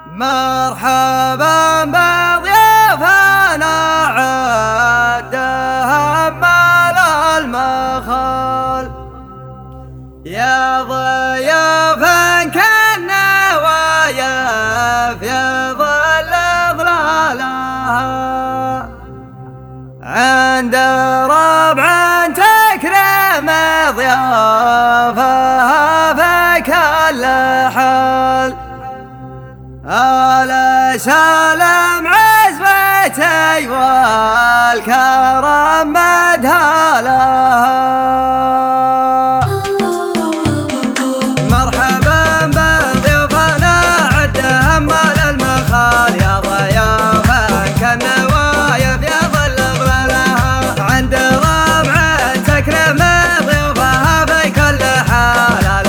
مرحبا بضيافنا عدهم مال المخال، يا ضيافا كنا ويا في ظل ظلالها، عند ربع تكرم ضيافها فكل حال. آل سلام عزبتي والكرم مدها لها. مرحبا بضيوفنا عدهم مال المخال، يا ضيافا كنا وايف يا ظل ظلالها، عند ربع تكرم ضيوفها في كل حال. آل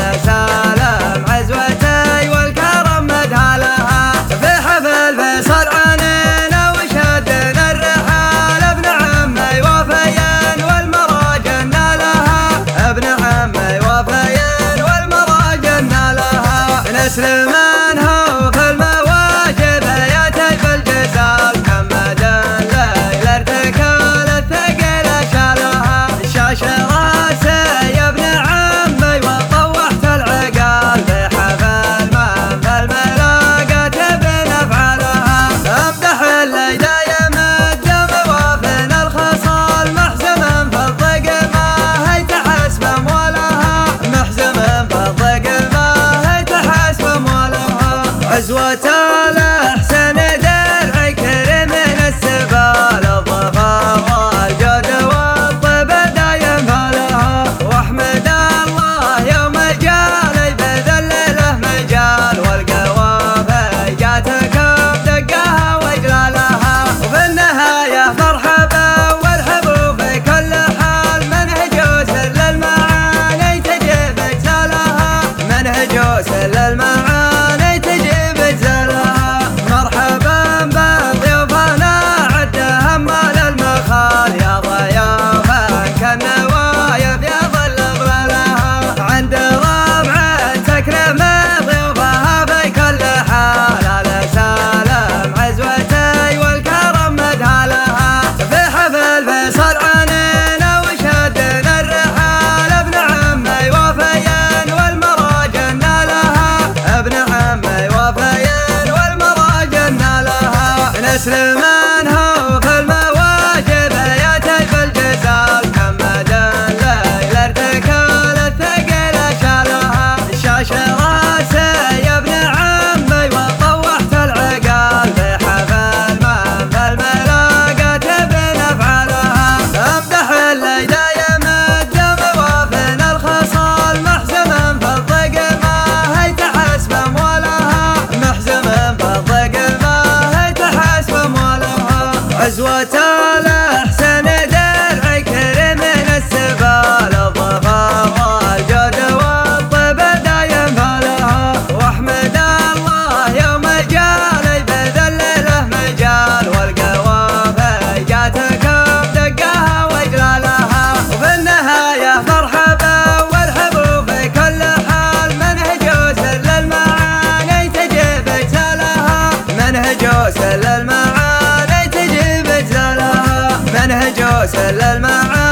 سلام عزوتي والكرم مدها لها، في حفل فيصل عنينا وشدنا الرحال، ابن عمي وفيين والمراجلنا لها، ابن عمي وفيين والمراجلنا لها. نسلم منها وفي المواجب ياتي بالجزال، محمد الليل ارتكال الثقيل شالها، الشاشه راسي يا ابن عمي وطوحت العقال، في حفل من في الملاقات بنفعلها. امدح اللي دايم الدم وافن الخصال، محزم في الضيق ما هي تحسب اموالها، محزم في الضيق ما هي تحسب اموالها. عزوة الاحسن درع كريم من السبال، الظفر والجود والطيب دايم فالها، واحمد الله يوم جالي بذلله مجال، والقوافي جاتكم دقها واجلالها. وفي النهايه مرحبا والحبوا في كل حال، منهج وسل المعاني تجيب اجزالها، منهج وسل المعاني تجيب اجزالها. مرحبا بضيوفنا عدهم مال المخال، يا ضيافا كنا وايف يا ظل ظلالها، عند ربع تكرم ضيوفها في كل حال. آل سلام عزوتي والكرم مدها لها، في حفل فيصل عنينا وشدنا الرحال، ابن عمي وفيين والمراجلنا لها، ابن عمي وفيين والمراجلنا لها. نسلم منها وفي المواجب ياتي بالجزال، محمد الليل ارتكال الثقيل شالها، الشاشه راسي يا ابن عمي وطوحت العقال، في حفل من في الملاقات بنفعلها. امدح اللي دايم الدم وافن الخصال، محزم في الضيق ما هي تحسب اموالها، محزم في الضيق ما هي تحسب اموالها. عزوة الاحسن درع كريم من السبال، الظفر والجود والطيب دايم فالها، واحمد الله يوم جالي بذلله مجال، والقوافي جاتكم دقها واجلالها. وفي النهايه مرحبا والحبوا في كل حال، منهج وسل المعاني تجيب اجزالها، منهج وسل المعاني تجيب اجزالها، منهج وسل المعاني